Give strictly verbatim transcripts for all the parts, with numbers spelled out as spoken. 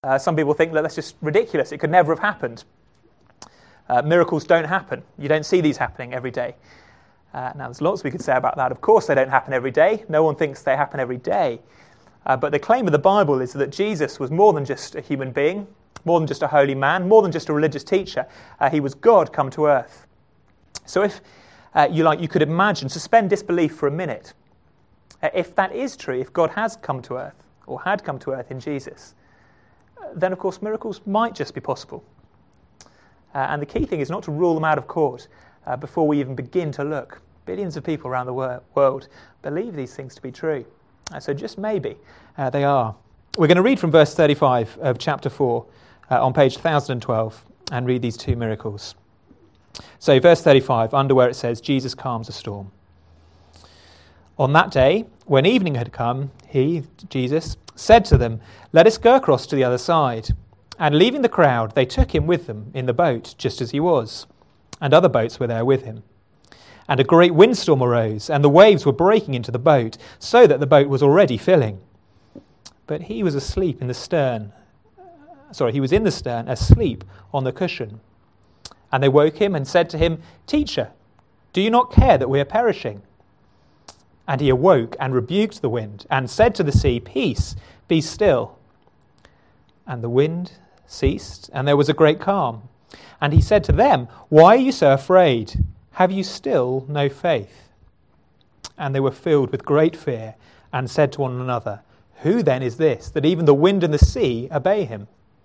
Uh, some people think that that's just ridiculous. It could never have happened. Uh, miracles don't happen. You don't see these happening every day. Uh, now, there's lots we could say about that. Of course, they don't happen every day. No one thinks they happen every day. Uh, but the claim of the Bible is that Jesus was more than just a human being, more than just a holy man, more than just a religious teacher. Uh, he was God come to earth. So if uh, you like, you could imagine, suspend disbelief for a minute. Uh, if that is true, if God has come to earth, or had come to earth in Jesus, uh, then of course miracles might just be possible. Uh, and the key thing is not to rule them out of court uh, before we even begin to look. Billions of people around the wor- world believe these things to be true. Uh, so just maybe uh, they are. We're going to read from verse thirty-five of chapter four uh, on page one thousand twelve and read these two miracles. So verse thirty-five, under where it says, Jesus calms a storm. On that day, when evening had come, he, Jesus, said to them, let us go across to the other side. And leaving the crowd, they took him with them in the boat, just as he was. And other boats were there with him. And a great windstorm arose, and the waves were breaking into the boat, so that the boat was already filling. But he was asleep in the stern. Sorry, he was in the stern, asleep on the cushion. And they woke him and said to him, Teacher, do you not care that we are perishing? And he awoke and rebuked the wind, and said to the sea, Peace, be still. And the wind ceased, and there was a great calm. And he said to them, Why are you so afraid? Have you still no faith? And they were filled with great fear, and said to one another, Who then is this, that even the wind and the sea obey him?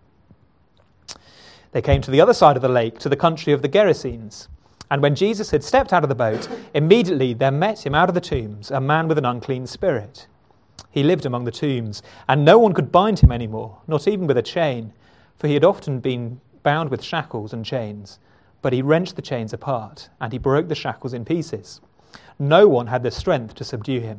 They came to the other side of the lake, to the country of the Gerasenes. And when Jesus had stepped out of the boat, immediately there met him out of the tombs a man with an unclean spirit. He lived among the tombs, and no one could bind him any more, not even with a chain, for he had often been bound with shackles and chains. But he wrenched the chains apart, and he broke the shackles in pieces. No one had the strength to subdue him.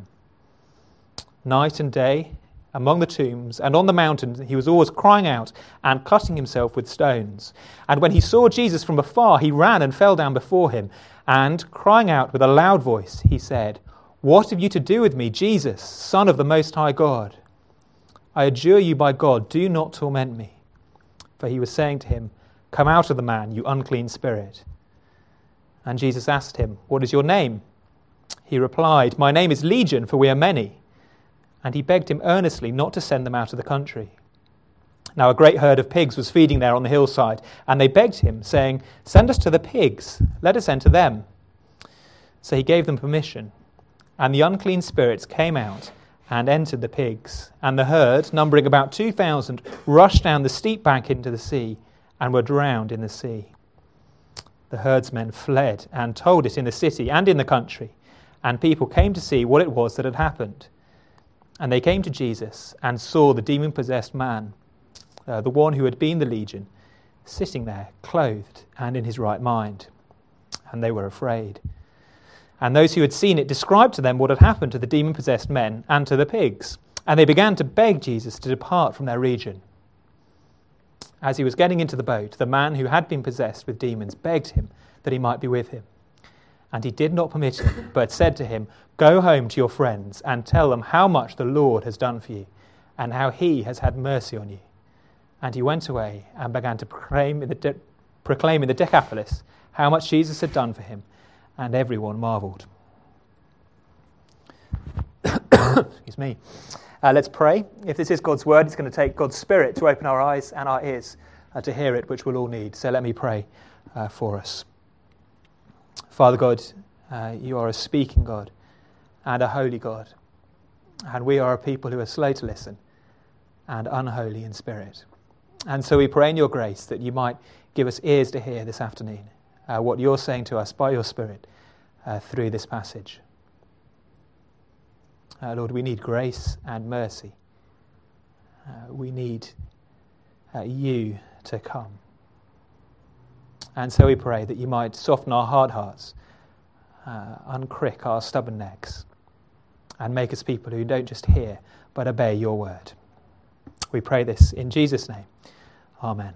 Night and day, among the tombs and on the mountain, he was always crying out and cutting himself with stones. And when he saw Jesus from afar, he ran and fell down before him. And, crying out with a loud voice, he said, What have you to do with me, Jesus, Son of the Most High God? I adjure you by God, do not torment me. For he was saying to him, Come out of the man, you unclean spirit. And Jesus asked him, What is your name? He replied, My name is Legion, for we are many. And he begged him earnestly not to send them out of the country. Now a great herd of pigs was feeding there on the hillside, and they begged him, saying, Send us to the pigs, let us enter them. So he gave them permission, and the unclean spirits came out and entered the pigs. And the herd, numbering about two thousand, rushed down the steep bank into the sea, and were drowned in the sea. The herdsmen fled and told it in the city and in the country, and people came to see what it was that had happened. And they came to Jesus and saw the demon-possessed man, uh, the one who had been the legion, sitting there, clothed and in his right mind. And they were afraid. And those who had seen it described to them what had happened to the demon-possessed men and to the pigs. And they began to beg Jesus to depart from their region. As he was getting into the boat, the man who had been possessed with demons begged him that he might be with him. And he did not permit him, but said to him, Go home to your friends and tell them how much the Lord has done for you, and how he has had mercy on you. And he went away and began to proclaim in the, de- proclaim in the Decapolis how much Jesus had done for him, and everyone marvelled. Excuse me. Uh, let's pray. If this is God's word, it's going to take God's Spirit to open our eyes and our ears uh, to hear it, which we'll all need. So let me pray uh, for us. Father God, uh, you are a speaking God and a holy God, and we are a people who are slow to listen and unholy in spirit. And so we pray in your grace that you might give us ears to hear this afternoon uh, what you're saying to us by your Spirit uh, through this passage. Uh, Lord, we need grace and mercy. Uh, we need uh, you to come. And so we pray that you might soften our hard hearts, uh, uncrick our stubborn necks, and make us people who don't just hear, but obey your word. We pray this in Jesus' name. Amen.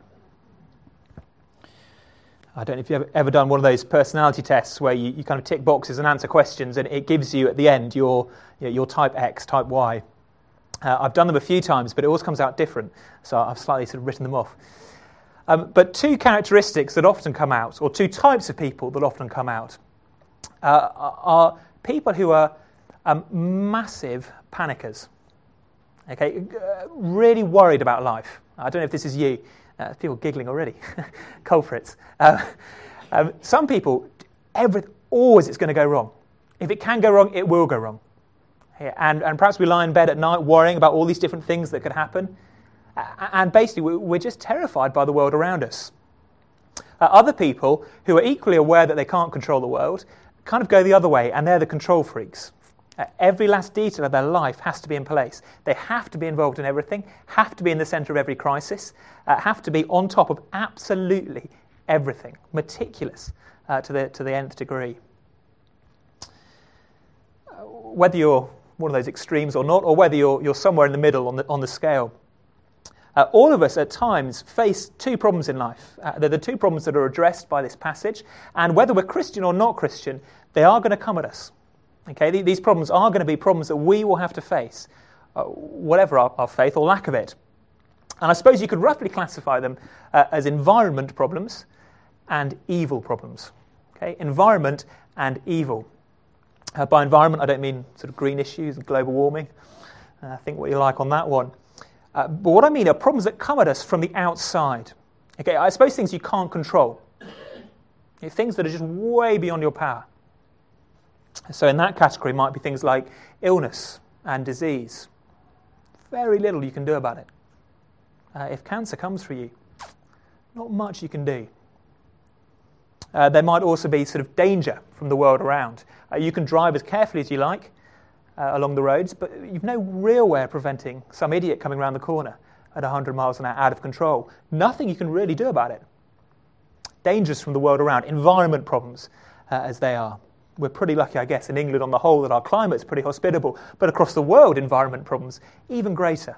I don't know if you've ever, ever done one of those personality tests where you, you kind of tick boxes and answer questions, and it gives you at the end your, you know, your type X, type Y. Uh, I've done them a few times, but it always comes out different, so I've slightly sort of written them off. Um, but two characteristics that often come out, or two types of people that often come out, uh, are people who are um, massive panickers. Okay, uh, really worried about life. I don't know if this is you. Uh, people giggling already. Culprits. Uh, um, some people, every, always it's going to go wrong. If it can go wrong, it will go wrong. Yeah, and, and perhaps we lie in bed at night worrying about all these different things that could happen. Uh, and basically, we're just terrified by the world around us. Uh, other people who are equally aware that they can't control the world kind of go the other way, and they're the control freaks. Uh, every last detail of their life has to be in place. They have to be involved in everything, have to be in the centre of every crisis, uh, have to be on top of absolutely everything, meticulous uh, to the to the nth degree. Uh, whether you're one of those extremes or not, or whether you're you're somewhere in the middle on the on the scale, uh, all of us at times face two problems in life. Uh, they're the two problems that are addressed by this passage, and whether we're Christian or not Christian, they are going to come at us. Okay, these problems are going to be problems that we will have to face, uh, whatever our, our faith or lack of it. And I suppose you could roughly classify them uh, as environment problems and evil problems. Okay, environment and evil. Uh, by environment, I don't mean sort of green issues and global warming. Uh, think what you like on that one. Uh, but what I mean are problems that come at us from the outside. Okay, I suppose things you can't control. You know, things that are just way beyond your power. So in that category might be things like illness and disease. Very little you can do about it. Uh, if cancer comes for you, not much you can do. Uh, there might also be sort of danger from the world around. Uh, you can drive as carefully as you like uh, along the roads, but you've no real way of preventing some idiot coming around the corner at one hundred miles an hour out of control. Nothing you can really do about it. Dangers from the world around, environment problems uh, as they are. We're pretty lucky, I guess, in England on the whole that our climate's pretty hospitable, but across the world, environment problems, even greater.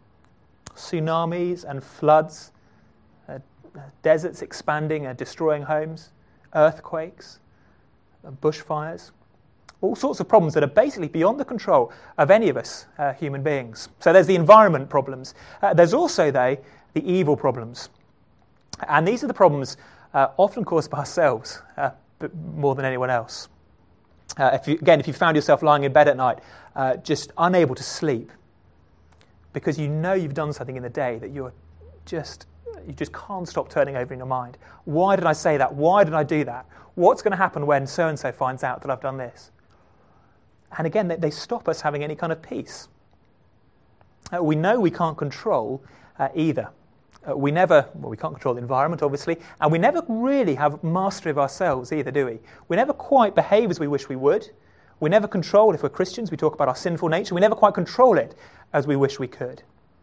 Tsunamis and floods, uh, deserts expanding and destroying homes, earthquakes, uh, bushfires, all sorts of problems that are basically beyond the control of any of us uh, human beings. So there's the environment problems. Uh, there's also, though, the evil problems. And these are the problems uh, often caused by ourselves, uh, but more than anyone else. Uh, if you, again, if you found yourself lying in bed at night, uh, just unable to sleep, because you know you've done something in the day that you're just, you just can't stop turning over in your mind. Why did I say that? Why did I do that? What's going to happen when so-and-so finds out that I've done this? And again, they, they stop us having any kind of peace. Uh, we know we can't control uh, either. Uh, we never, well, we can't control the environment, obviously, and we never really have mastery of ourselves either, do we? We never quite behave as we wish we would. We never control, if we're Christians, we talk about our sinful nature, we never quite control it as we wish we could.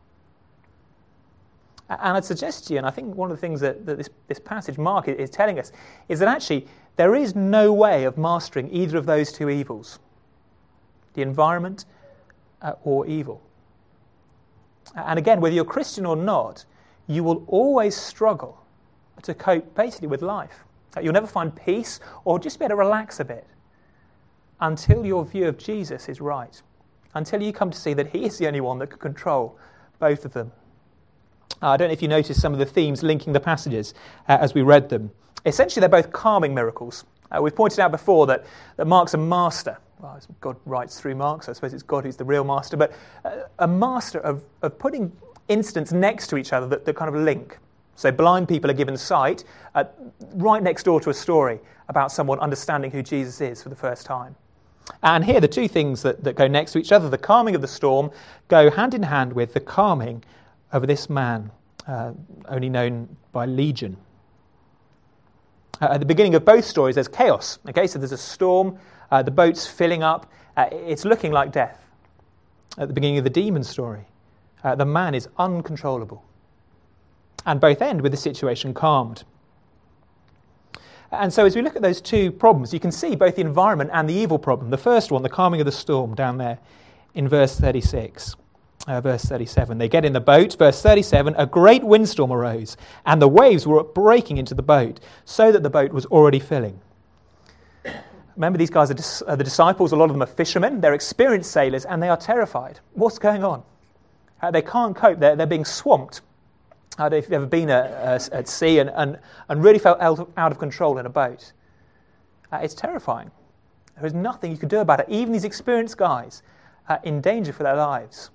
And I'd suggest to you, and I think one of the things that, that this, this passage, Mark, is telling us, is that actually there is no way of mastering either of those two evils, the environment uh, or evil. And again, whether you're Christian or not, you will always struggle to cope basically with life. You'll never find peace or just be able to relax a bit until your view of Jesus is right, until you come to see that he is the only one that can control both of them. Uh, I don't know if you noticed some of the themes linking the passages uh, as we read them. Essentially, they're both calming miracles. Uh, we've pointed out before that, that Mark's a master. Well, God writes through Mark, so I suppose it's God who's the real master, but uh, a master of, of putting incidents next to each other that, that kind of link. So blind people are given sight uh, right next door to a story about someone understanding who Jesus is for the first time. And here the two things that, that go next to each other, the calming of the storm, go hand in hand with the calming of this man, uh, only known by Legion. Uh, at the beginning of both stories there's chaos. Okay, so there's a storm, uh, the boat's filling up, uh, it's looking like death. At the beginning of the demon story, Uh, the man is uncontrollable. And both end with the situation calmed. And so as we look at those two problems, you can see both the environment and the evil problem. The first one, the calming of the storm, down there in verse thirty-six, uh, verse thirty-seven. They get in the boat, verse thirty-seven, a great windstorm arose, and the waves were breaking into the boat, so that the boat was already filling. Remember, these guys are, dis- are the disciples, a lot of them are fishermen, they're experienced sailors, and they are terrified. What's going on? Uh, they can't cope. They're, they're being swamped. I don't know if you've ever been at, uh, at sea and, and, and really felt out of, out of control in a boat. Uh, it's terrifying. There is nothing you can do about it. Even these experienced guys are in danger for their lives.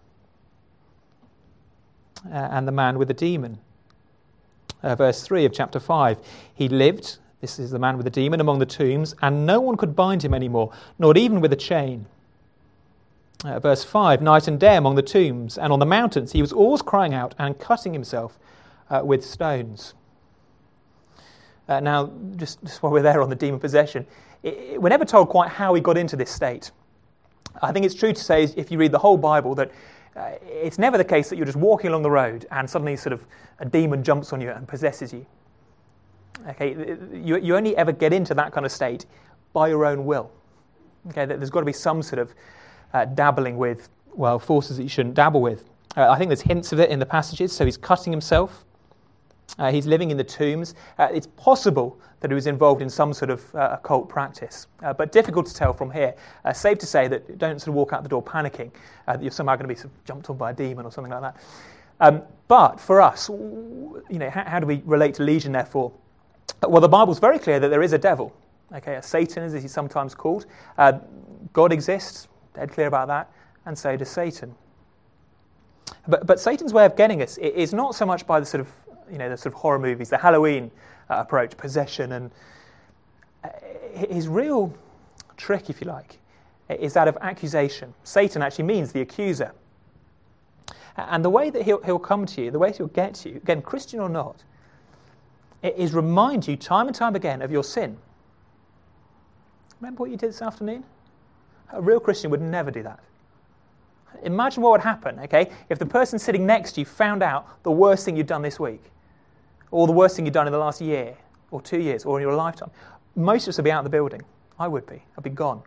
Uh, and the man with the demon. Uh, verse three of chapter five. He lived, this is the man with the demon, among the tombs, and no one could bind him anymore, not even with a chain. Uh, verse five. Night and day among the tombs and on the mountains, he was always crying out and cutting himself uh, with stones. Uh, now, just, just while we're there on the demon possession, it, it, we're never told quite how he got into this state. I think it's true to say, if you read the whole Bible, that uh, it's never the case that you're just walking along the road and suddenly sort of a demon jumps on you and possesses you. Okay, you, you only ever get into that kind of state by your own will. Okay, there's got to be some sort of uh, dabbling with, well, forces that you shouldn't dabble with. Uh, I think there's hints of it in the passages. So he's cutting himself. Uh, he's living in the tombs. Uh, it's possible that he was involved in some sort of uh, occult practice, uh, but difficult to tell from here. Uh, safe to say that don't sort of walk out the door panicking uh, that you're somehow going to be sort of jumped on by a demon or something like that. Um, but for us, you know, how, how do we relate to Legion? Therefore, well, the Bible's very clear that there is a devil. Okay, a Satan, as he's sometimes called. Uh, God exists. Dead clear about that, and so does Satan. But but Satan's way of getting us is not so much by the sort of you know the sort of horror movies, the Halloween uh, approach, possession, and uh, his real trick, if you like, is that of accusation. Satan actually means the accuser, and the way that he'll he'll come to you, the way he'll get to you, again, Christian or not, is remind you time and time again of your sin. Remember what you did this afternoon? A real Christian would never do that. Imagine what would happen, okay, if the person sitting next to you found out the worst thing you'd done this week, or the worst thing you'd done in the last year, or two years, or in your lifetime. Most of us would be out of the building. I would be. I'd be gone.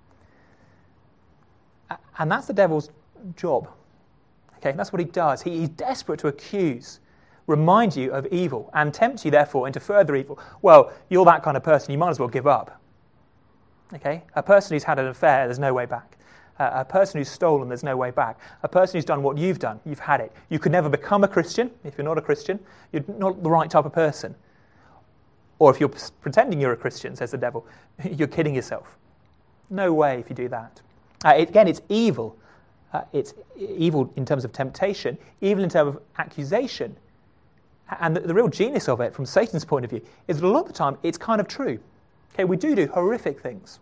And that's the devil's job. Okay, that's what he does. He, he's desperate to accuse, remind you of evil, and tempt you, therefore, into further evil. Well, you're that kind of person, you might as well give up. Okay, a person who's had an affair, there's no way back. Uh, a person who's stolen, there's no way back. A person who's done what you've done, you've had it. You could never become a Christian if you're not a Christian. You're not the right type of person. Or if you're pretending you're a Christian, says the devil, you're kidding yourself. No way if you do that. Uh, it, again, it's evil. Uh, it's evil in terms of temptation, evil in terms of accusation. And the, the real genius of it, from Satan's point of view, is that a lot of the time it's kind of true. Okay, we do do horrific things.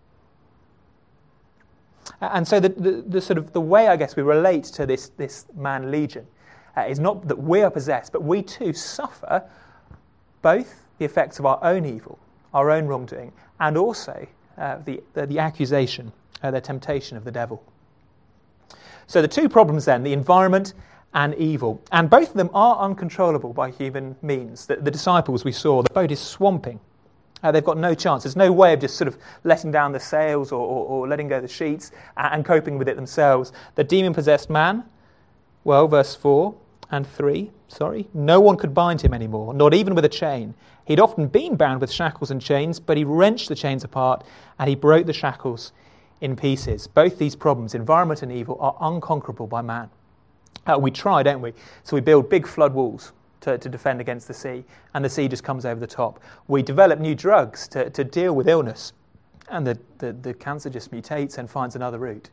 And so the, the, the sort of the way, I guess, we relate to this, this man Legion uh, is not that we are possessed, but we too suffer both the effects of our own evil, our own wrongdoing, and also uh, the, the, the accusation, uh, the temptation of the devil. So the two problems then, the environment and evil, and both of them are uncontrollable by human means. The, the disciples we saw, the boat is swamping. Uh, they've got no chance. There's no way of just sort of letting down the sails or, or, or letting go the sheets and, and coping with it themselves. The demon-possessed man, well, verse four and three, sorry, no one could bind him anymore, not even with a chain. He'd often been bound with shackles and chains, but he wrenched the chains apart and he broke the shackles in pieces. Both these problems, environment and evil, are unconquerable by man. Uh, we try, don't we? So we build big flood walls To, to defend against the sea, and the sea just comes over the top. We develop new drugs to, to deal with illness, and the, the, the cancer just mutates and finds another route.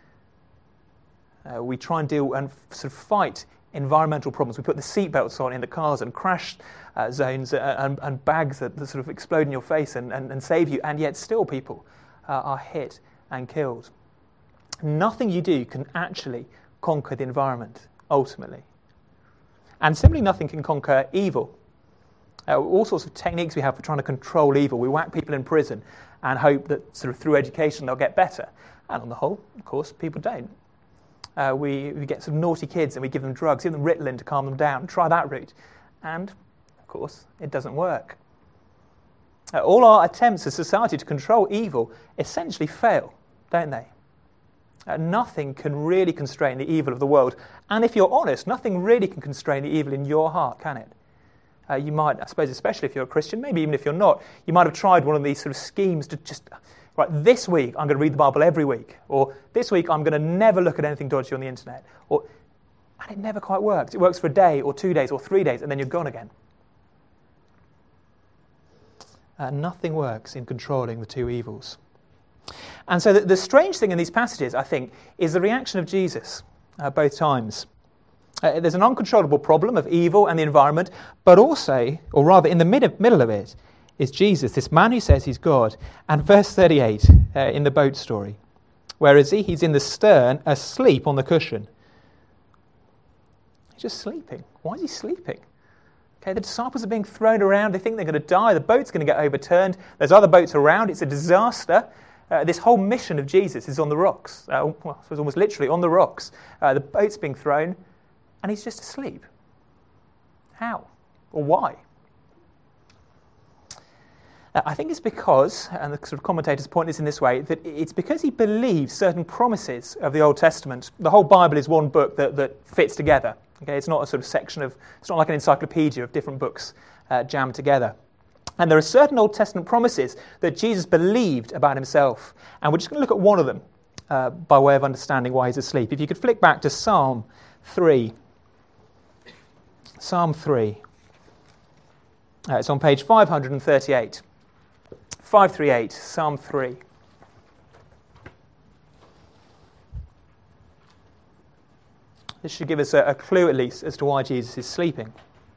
Uh, we try and deal and f- sort of fight environmental problems. We put the seatbelts on in the cars and crash uh, zones and, and, and bags that, that sort of explode in your face and, and, and save you, and yet still people uh, are hit and killed. Nothing you do can actually conquer the environment, ultimately. And similarly, nothing can conquer evil. Uh, all sorts of techniques we have for trying to control evil. We whack people in prison and hope that sort of through education they'll get better. And on the whole, of course, people don't. Uh, we, we get some naughty kids and we give them drugs, give them Ritalin to calm them down, try that route. And, of course, it doesn't work. Uh, all our attempts as society to control evil essentially fail, don't they? Uh, nothing can really constrain the evil of the world. And if you're honest, nothing really can constrain the evil in your heart, can it? Uh, you might, I suppose, especially if you're a Christian, maybe even if you're not, you might have tried one of these sort of schemes to just, right, this week I'm going to read the Bible every week, or this week I'm going to never look at anything dodgy on the internet. Or And it never quite works. It works for a day or two days or three days, and then you're gone again. Uh, nothing works in controlling the two evils. And so the, the strange thing in these passages, I think, is the reaction of Jesus uh, both times. Uh, there's an uncontrollable problem of evil and the environment, but also, or rather in the mid- middle of it, is Jesus, this man who says he's God. And verse thirty-eight uh, in the boat story, where is he? He's in the stern, asleep on the cushion. He's just sleeping. Why is he sleeping? Okay, the disciples are being thrown around. They think they're going to die. The boat's going to get overturned. There's other boats around. It's a disaster. Uh, this whole mission of Jesus is on the rocks. Uh, well, I suppose almost literally on the rocks. Uh, the boat's being thrown, and he's just asleep. How? Or why? Uh, I think it's because, and the sort of commentators point this in this way, that it's because he believes certain promises of the Old Testament. The whole Bible is one book that, that fits together. Okay, it's not a sort of section of, it's not like an encyclopedia of different books uh, jammed together. And there are certain Old Testament promises that Jesus believed about himself. And we're just going to look at one of them uh, by way of understanding why he's asleep. If you could flick back to Psalm three. Psalm three. Uh, it's on page five thirty-eight. five thirty-eight, Psalm three. This should give us a, a clue, at least, as to why Jesus is sleeping.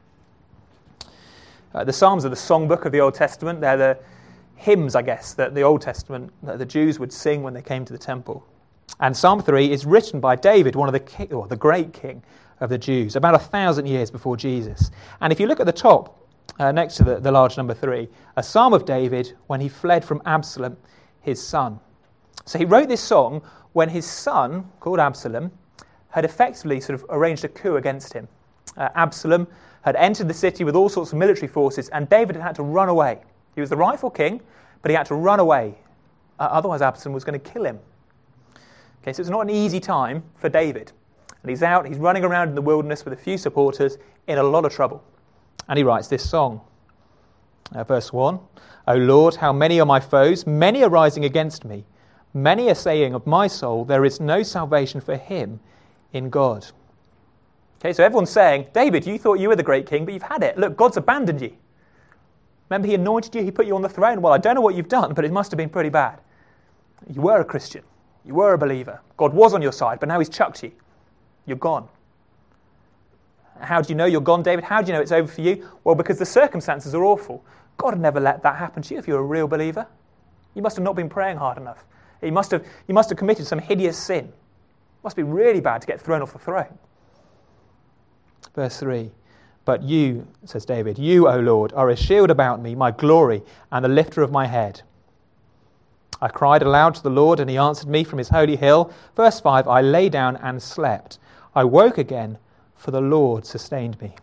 Uh, the Psalms are the songbook of the Old Testament. They're the hymns, I guess, that the Old Testament, that the Jews would sing when they came to the temple. And Psalm three is written by David, one of the king, or the great king of the Jews, about a thousand years before Jesus. And if you look at the top, uh, next to the, the large number three, a Psalm of David when he fled from Absalom, his son. So he wrote this song when his son, called Absalom, had effectively sort of arranged a coup against him. Uh, Absalom had entered the city with all sorts of military forces, and David had had to run away. He was the rightful king, but he had to run away. Uh, otherwise, Absalom was going to kill him. Okay, so it's not an easy time for David. And he's out, he's running around in the wilderness with a few supporters, in a lot of trouble. And he writes this song. Uh, verse one, O Lord, how many are my foes? Many are rising against me. Many are saying of my soul, there is no salvation for him in God. Okay, so everyone's saying, David, you thought you were the great king, but you've had it. Look, God's abandoned you. Remember, he anointed you, he put you on the throne. Well, I don't know what you've done, but it must have been pretty bad. You were a Christian. You were a believer. God was on your side, but now he's chucked you. You're gone. How do you know you're gone, David? How do you know it's over for you? Well, because the circumstances are awful. God would never let that happen to you if you're a real believer. You must have not been praying hard enough. You must have, you must have committed some hideous sin. It must be really bad to get thrown off the throne. Verse three, but you, says David, you, O Lord, are a shield about me, my glory, and the lifter of my head. I cried aloud to the Lord, and he answered me from his holy hill. Verse five, I lay down and slept. I woke again, for the Lord sustained me.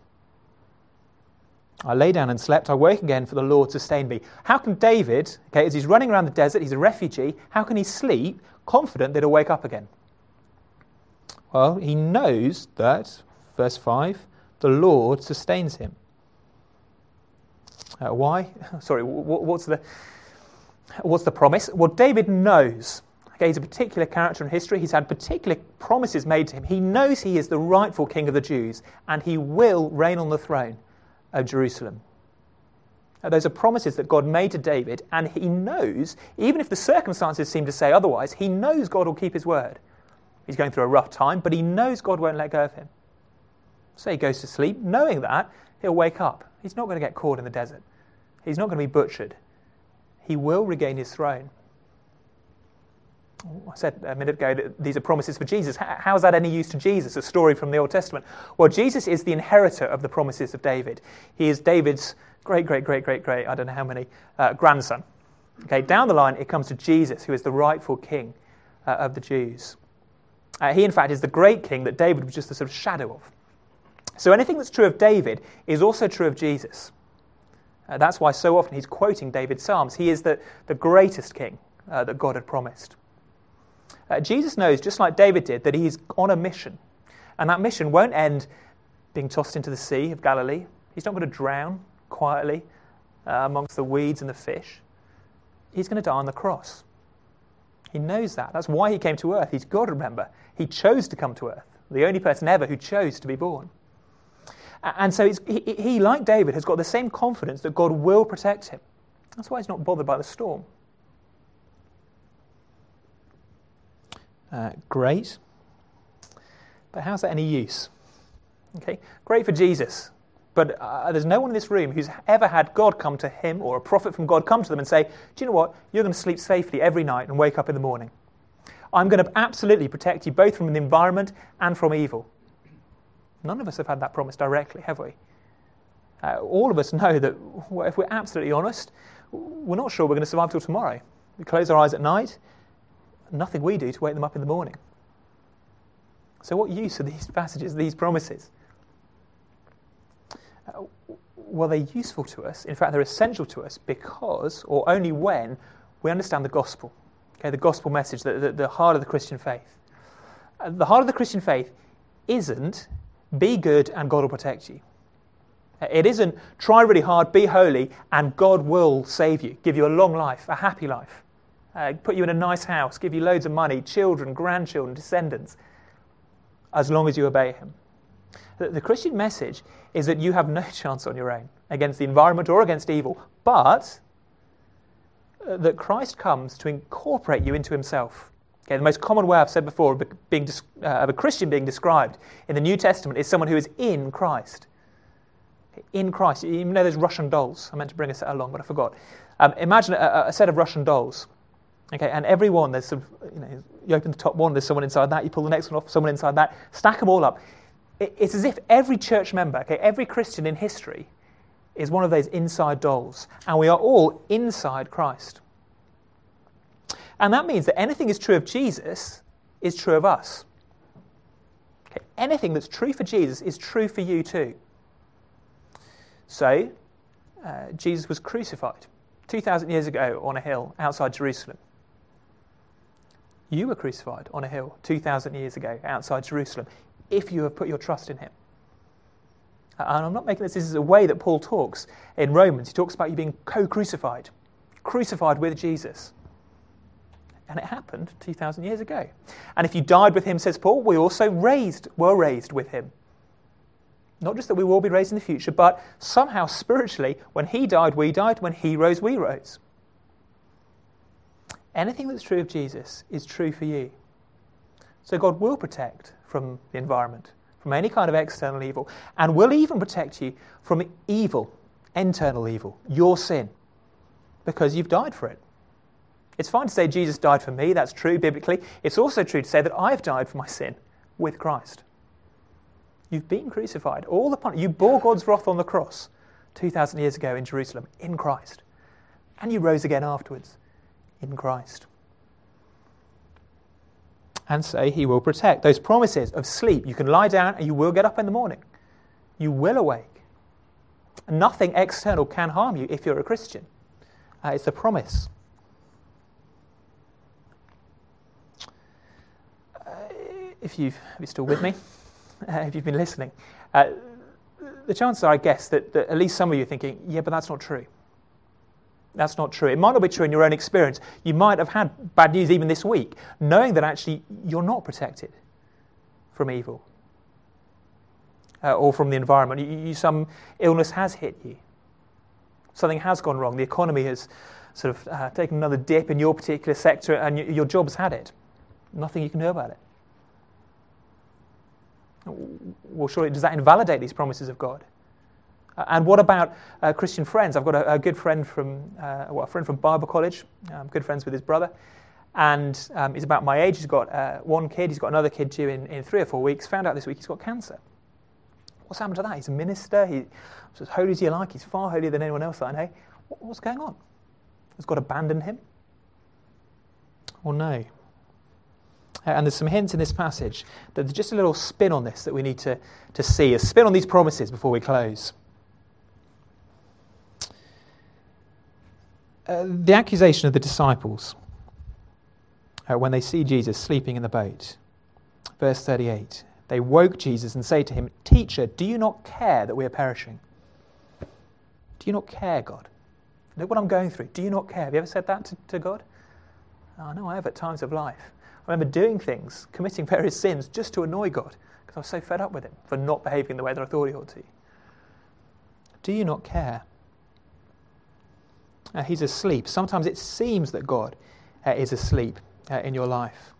I lay down and slept. I woke again, for the Lord sustained me. How can David, okay, as he's running around the desert, he's a refugee, how can he sleep confident that he'll wake up again? Well, he knows that, verse five, the Lord sustains him. Uh, why? Sorry, w- what's the what's the promise? Well, David knows. Okay, he's a particular character in history. He's had particular promises made to him. He knows he is the rightful king of the Jews, and he will reign on the throne of Jerusalem. Now, those are promises that God made to David, and he knows, even if the circumstances seem to say otherwise, he knows God will keep his word. He's going through a rough time, but he knows God won't let go of him. So he goes to sleep, knowing that he'll wake up. He's not going to get caught in the desert. He's not going to be butchered. He will regain his throne. I said a minute ago that these are promises for Jesus. How is that any use to Jesus, a story from the Old Testament? Well, Jesus is the inheritor of the promises of David. He is David's great, great, great, great, great, I don't know how many, uh, grandson. Okay, down the line, it comes to Jesus, who is the rightful king uh, of the Jews. Uh, he, in fact, is the great king that David was just a sort of shadow of. So anything that's true of David is also true of Jesus. Uh, that's why so often he's quoting David's Psalms. He is the, the greatest king uh, that God had promised. Uh, Jesus knows, just like David did, that he's on a mission. And that mission won't end being tossed into the Sea of Galilee. He's not going to drown quietly uh, amongst the weeds and the fish. He's going to die on the cross. He knows that. That's why he came to earth. He's got to remember, he chose to come to earth. the only person ever who chose to be born. And so it's, he, he, like David, has got the same confidence that God will protect him. That's why he's not bothered by the storm. Uh, great. But how's that any use? Okay, great for Jesus. But uh, there's no one in this room who's ever had God come to him or a prophet from God come to them and say, do you know what? You're going to sleep safely every night and wake up in the morning. I'm going to absolutely protect you both from the environment and from evil. None of us have had that promise directly, have we? Uh, all of us know that if we're absolutely honest, we're not sure we're going to survive till tomorrow. We close our eyes at night, nothing we do to wake them up in the morning. So what use are these passages, these promises? Uh, well, they're useful to us. In fact, they're essential to us because, or only when, we understand the gospel. Okay, the gospel message, the, the, the heart of the Christian faith. Uh, the heart of the Christian faith isn't be good and God will protect you. It isn't try really hard, be holy, and God will save you, give you a long life, a happy life, uh, put you in a nice house, give you loads of money, children, grandchildren, descendants, as long as you obey him. The, the Christian message is that you have no chance on your own against the environment or against evil, but uh, that Christ comes to incorporate you into himself. Okay, the most common way I've said before of, being, uh, of a Christian being described in the New Testament is someone who is in Christ. Okay, in Christ. You know there's Russian dolls. I meant to bring a set along, but I forgot. Um, imagine a, a set of Russian dolls. Okay, and every one, there's sort of, you know, you open the top one, there's someone inside that, you pull the next one off, someone inside that, stack them all up. It, it's as if every church member, okay, every Christian in history is one of those inside dolls, and we are all inside Christ. And that means that anything is true of Jesus is true of us. Okay, anything that's true for Jesus is true for you too. So, uh, Jesus was crucified two thousand years ago on a hill outside Jerusalem. You were crucified on a hill two thousand years ago outside Jerusalem if you have put your trust in him. And I'm not making this, this is a way that Paul talks in Romans. He talks about you being co-crucified, crucified with Jesus. And it happened two thousand years ago. And if you died with him, says Paul, we also raised, were raised with him. Not just that we will be raised in the future, but somehow spiritually, when he died, we died. When he rose, we rose. Anything that's true of Jesus is true for you. So God will protect from the environment, from any kind of external evil, and will even protect you from evil, internal evil, your sin, because you've died for it. It's fine to say Jesus died for me, that's true biblically. It's also true to say that I've died for my sin with Christ. You've been crucified. All the pun- you bore God's wrath on the cross two thousand years ago in Jerusalem, in Christ. And you rose again afterwards, in Christ. And so he will protect. Those promises of sleep, you can lie down and you will get up in the morning. You will awake. Nothing external can harm you if you're a Christian. Uh, it's a promise. If, you've, if you're still with me, uh, if you've been listening, uh, the chances are, I guess, that, that at least some of you are thinking, yeah, but that's not true. That's not true. It might not be true in your own experience. You might have had bad news even this week, knowing that actually you're not protected from evil uh, or from the environment. You, you, some illness has hit you. Something has gone wrong. The economy has sort of uh, taken another dip in your particular sector and y- your job's had it. Nothing you can do about it. Well, surely does that invalidate these promises of God? Uh, and what about uh, Christian friends? I've got a, a good friend from, uh, well, a friend from Bible college. I'm good friends with his brother, and um, he's about my age. He's got uh, one kid. He's got another kid due in, in three or four weeks. Found out this week he's got cancer. What's happened to that? He's a minister. He's as holy as you like. He's far holier than anyone else that I know. What, what's going on? Has God abandoned him? Or no? Uh, and there's some hints in this passage that there's just a little spin on this that we need to, to see, a spin on these promises before we close. Uh, the accusation of the disciples uh, when they see Jesus sleeping in the boat. Verse thirty-eight, they woke Jesus and say to him, "Teacher, do you not care that we are perishing?" Do you not care, God? Look what I'm going through. Do you not care? Have you ever said that to, to God? Oh, no, I have at times of life. I remember doing things, committing various sins just to annoy God, because I was so fed up with him for not behaving the way that I thought he ought to. Do you not care? Uh, he's asleep. Sometimes it seems that God uh, is asleep uh, in your life.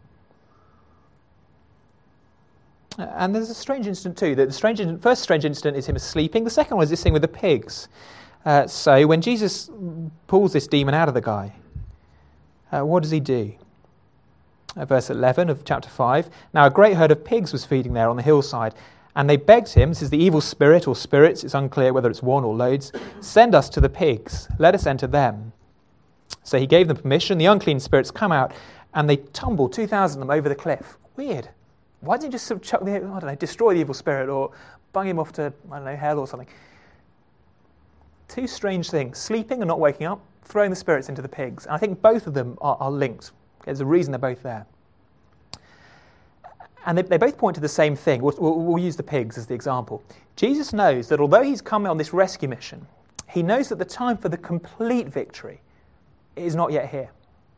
Uh, and there's a strange incident too. The strange, first strange incident is him sleeping. The second one is this thing with the pigs. Uh, so when Jesus pulls this demon out of the guy, uh, what does he do? Uh, verse eleven of chapter five. Now a great herd of pigs was feeding there on the hillside, and they begged him, this is the evil spirit or spirits, it's unclear whether it's one or loads, send us to the pigs, let us enter them. So he gave them permission. The unclean spirits come out, and they tumble, two thousand of them, over the cliff. Weird. Why didn't you just sort of chuck the, I don't know, destroy the evil spirit or bung him off to, I don't know, hell or something? Two strange things, sleeping and not waking up, throwing the spirits into the pigs. And I think both of them are, are linked. There's a reason they're both there. And they, they both point to the same thing. We'll, we'll, we'll use the pigs as the example. Jesus knows that although he's come on this rescue mission, he knows that the time for the complete victory is not yet here.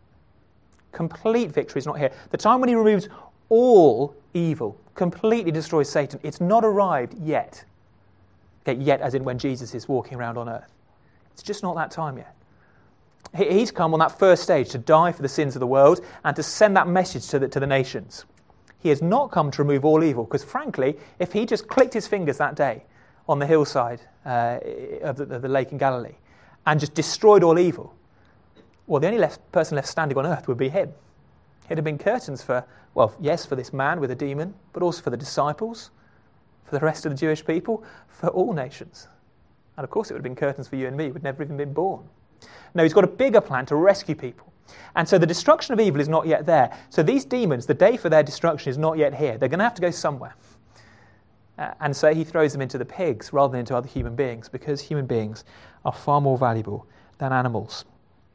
Complete victory is not here. The time when he removes all evil, completely destroys Satan, it's not arrived yet. Okay, yet as in when Jesus is walking around on earth. It's just not that time yet. He, he's come on that first stage to die for the sins of the world and to send that message to the, to the nations. He has not come to remove all evil, because frankly, if he just clicked his fingers that day on the hillside uh, of, the, of the lake in Galilee and just destroyed all evil, well, the only left, person left standing on earth would be him. It'd have been curtains for, well, yes, for this man with a demon, but also for the disciples, for the rest of the Jewish people, for all nations. And of course it would have been curtains for you and me, who had never even been born. No, he's got a bigger plan to rescue people. And so the destruction of evil is not yet there. So these demons, the day for their destruction is not yet here. They're going to have to go somewhere. Uh, and so he throws them into the pigs rather than into other human beings, because human beings are far more valuable than animals.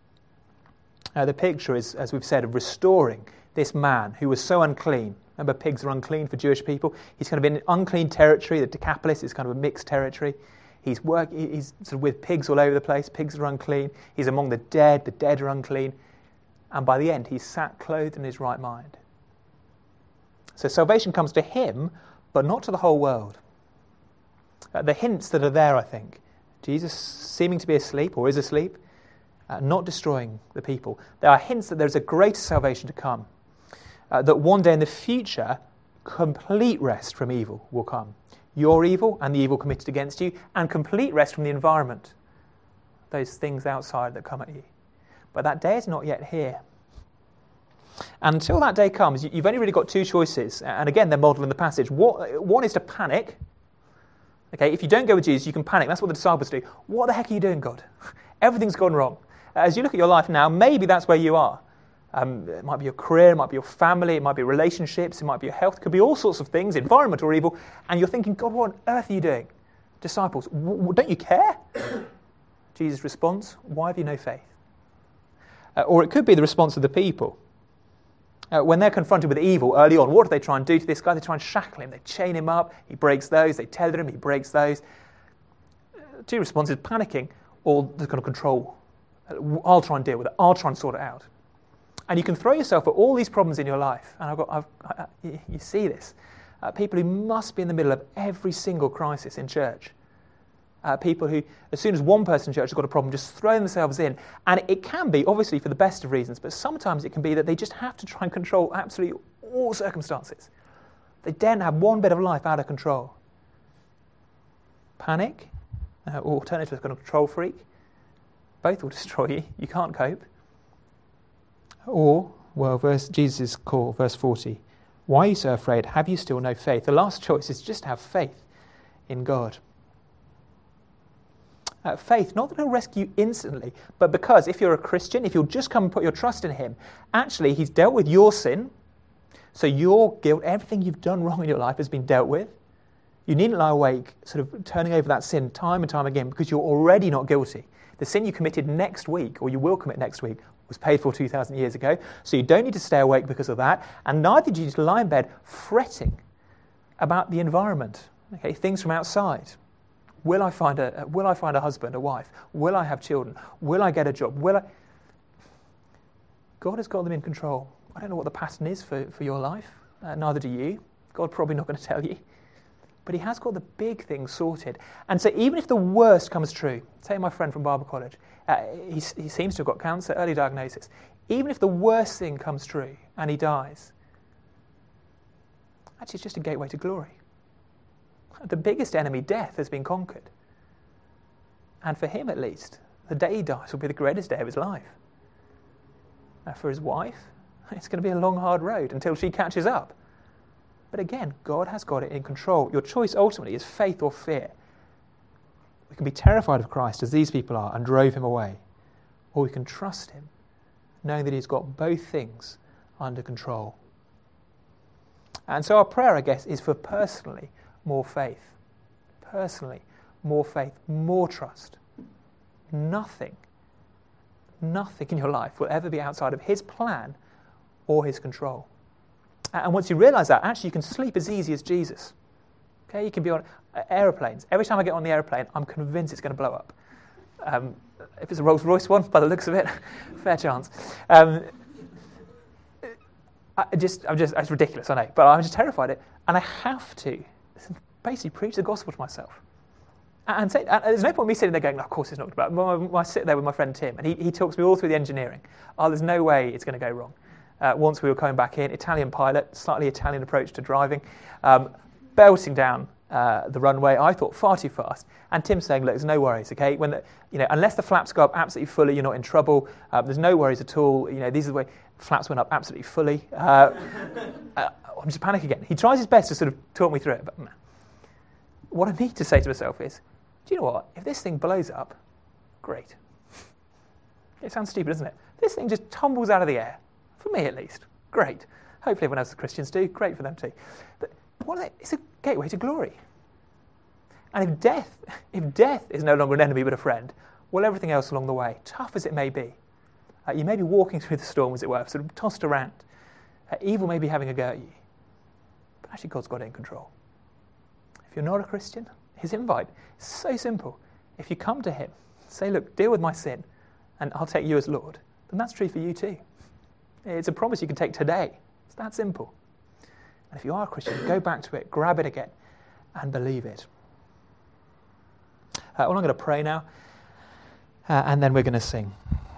Uh, the picture is, as we've said, of restoring this man who was so unclean. Remember, pigs are unclean for Jewish people. He's kind of in unclean territory. The Decapolis is kind of a mixed territory. He's work, He's sort of with pigs all over the place. Pigs are unclean. He's among the dead. The dead are unclean. And by the end, he's sat clothed in his right mind. So salvation comes to him, but not to the whole world. Uh, the hints that are there, I think, Jesus seeming to be asleep or is asleep, uh, not destroying the people. There are hints that there's a greater salvation to come, uh, that one day in the future, complete rest from evil will come. Your evil and the evil committed against you, and complete rest from the environment, those things outside that come at you. But that day is not yet here. And until that day comes, you've only really got two choices. And again, they're modeled in the passage. One is to panic. Okay, if you don't go with Jesus, you can panic. That's what the disciples do. What the heck are you doing, God? Everything's gone wrong. As you look at your life now, maybe that's where you are. Um, it might be your career, it might be your family, it might be relationships, it might be your health. It could be all sorts of things, environment or evil. And you're thinking, God, what on earth are you doing? Disciples, w- don't you care? Jesus responds, why have you no faith? Uh, or it could be the response of the people. Uh, when they're confronted with evil early on, what do they try and do to this guy? They try and shackle him. They chain him up. He breaks those. They tether him. He breaks those. Uh, two responses, panicking or the kind of control. Uh, I'll try and deal with it. I'll try and sort it out. And you can throw yourself at all these problems in your life. And I've got, I've, I, I, you see this. Uh, people who must be in the middle of every single crisis in church. Uh, people who, as soon as one person in church has got a problem, just throw themselves in. And it can be, obviously, for the best of reasons, but sometimes it can be that they just have to try and control absolutely all circumstances. They daren't have one bit of life out of control. Panic, uh, or alternative kind of control freak. Both will destroy you. You can't cope. Or, well, verse Jesus' call, verse forty. Why are you so afraid? Have you still no faith? The last choice is just have faith in God. Uh, faith, not that he'll rescue you instantly, but because if you're a Christian, if you'll just come and put your trust in him, actually he's dealt with your sin, so your guilt, everything you've done wrong in your life has been dealt with. You needn't lie awake sort of turning over that sin time and time again, because you're already not guilty. The sin you committed next week, or you will commit next week, was paid for two thousand years ago, so you don't need to stay awake because of that, and neither do you need to lie in bed fretting about the environment, okay, things from outside. Will I find a Will I find a husband, a wife? Will I have children? Will I get a job? Will I? God has got them in control. I don't know what the pattern is for, for your life. Uh, neither do you. God's probably not going to tell you. But he has got the big things sorted. And so even if the worst comes true, say my friend from Bible College, uh, he, he seems to have got cancer, early diagnosis. Even if the worst thing comes true and he dies, actually it's just a gateway to glory. The biggest enemy, death, has been conquered. And for him at least, the day he dies will be the greatest day of his life. Uh, for his wife, it's going to be a long, hard road until she catches up. But again, God has got it in control. Your choice ultimately is faith or fear. We can be terrified of Christ as these people are and drove him away. Or we can trust him, knowing that he's got both things under control. And so our prayer, I guess, is for personally more faith. Personally, more faith, more trust. Nothing, nothing in your life will ever be outside of his plan or his control. And once you realise that, actually you can sleep as easy as Jesus. Okay, you can be on aeroplanes. Every time I get on the aeroplane, I'm convinced it's going to blow up. Um, if it's a Rolls-Royce one, by the looks of it, fair chance. Um, I just, I'm just, it's ridiculous, I know, but I'm just terrified of it, and I have to basically preach the gospel to myself. And, say, and there's no point in me sitting there going, no, of course it's not about. I, I sit there with my friend Tim, and he, he talks me all through the engineering. Oh, there's no way it's going to go wrong. Uh, once we were coming back in, Italian pilot, slightly Italian approach to driving, um, belting down uh, the runway. I thought far too fast. And Tim saying, look, there's no worries, okay? When the, you know, unless the flaps go up absolutely fully, you're not in trouble. Um, there's no worries at all. You know, these are the way flaps went up absolutely fully. Uh, uh, I'm just panic again. He tries his best to sort of talk me through it, but man, what I need to say to myself is, do you know what? If this thing blows up, great. It sounds stupid, doesn't it? This thing just tumbles out of the air. For me, at least. Great. Hopefully everyone else, the Christians, do. Great for them too. But what are they? It's a gateway to glory. And if death, if death is no longer an enemy but a friend, well, everything else along the way, tough as it may be, uh, you may be walking through the storm, as it were, sort of tossed around. Uh, evil may be having a go at you. But actually, God's got it in control. If you're not a Christian, his invite is so simple. If you come to him, say, look, deal with my sin, and I'll take you as Lord, then that's true for you too. It's a promise you can take today. It's that simple. And if you are a Christian, go back to it, grab it again, and believe it. Uh, well, I'm going to pray now, uh, and then we're going to sing.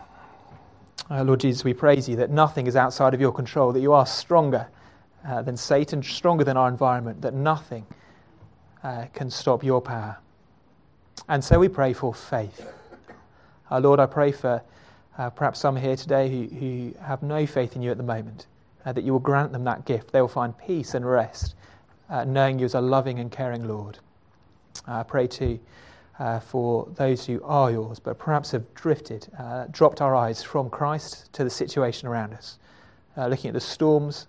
Uh, Lord Jesus, we praise you that nothing is outside of your control, that you are stronger uh, than Satan, stronger than our environment, that nothing uh, can stop your power. And so we pray for faith. Uh, Lord, I pray for Uh, perhaps some here today who, who have no faith in you at the moment, uh, that you will grant them that gift. They will find peace and rest, uh, knowing you as a loving and caring Lord. I uh, pray too uh, for those who are yours, but perhaps have drifted, uh, dropped our eyes from Christ to the situation around us, uh, looking at the storms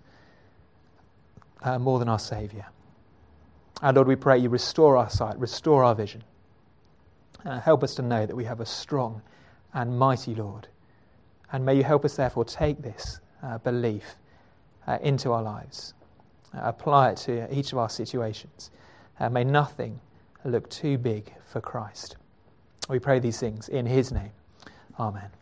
uh, more than our Saviour. And Lord, we pray you restore our sight, restore our vision. Uh, help us to know that we have a strong and mighty Lord. And may you help us, therefore, take this uh, belief uh, into our lives, uh, apply it to each of our situations. Uh, may nothing look too big for Christ. We pray these things in his name. Amen.